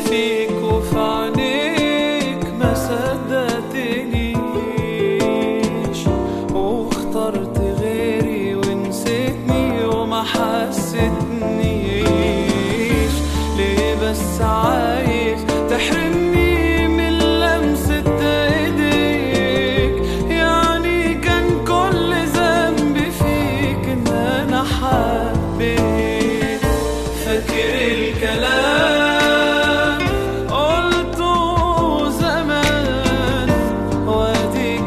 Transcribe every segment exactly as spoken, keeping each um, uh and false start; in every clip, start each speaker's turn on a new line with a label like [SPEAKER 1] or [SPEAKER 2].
[SPEAKER 1] فيك وفي عينيك ما صدقتنيش، واخترت غيري ونسيتني وما حسيتنيش. ليه بس عايز تحرمني من لمسة ايديك؟ يعني كان كل ذنبي فيك ان انا حبيت. فاكر الكلام قلته زمان واديك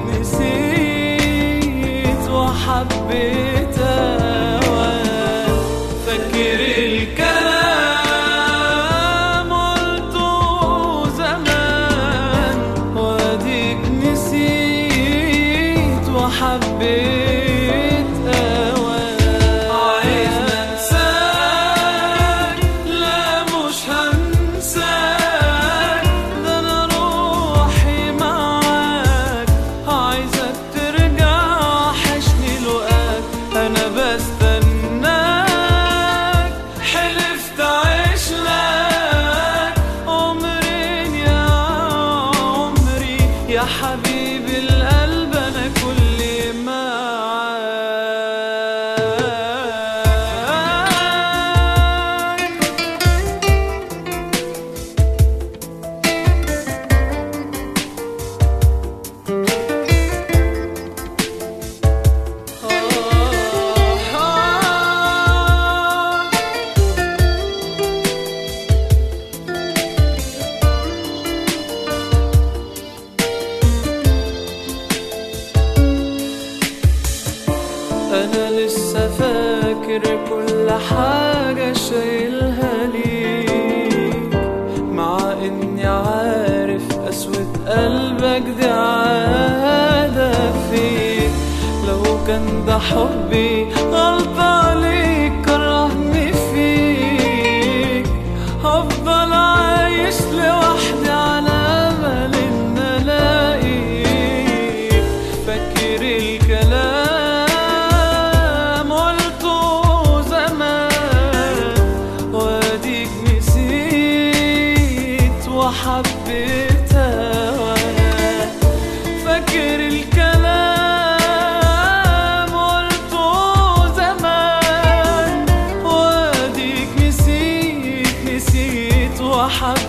[SPEAKER 1] نسيت وحبيت اوان. فاكر الكلام قلته زمان واديك نسيت وحبيت اوان. عايز انساك لا مش هنساك، ده انا روحي معاك. عايزك ترجع وحشني لقاك، انا بستناك. حلفت اعيش لك عمرين يا عمري يا حبيبي القلب، انا كل معاك. أنا لسه فاكر كل حاجة شايلها ليك، مع إني عارف قسوة قلبك دي عادة فيك. لو كان ده حبي غلطة عليك كرهني فيك، هفضل عايش لوحدي على أمل إن ألاقيك. فاكر الكلام قلته زمان واديك نسيت وحبيت اوان. فاكر الكلام قلته زمان واديك نسيت نسيت وحبيت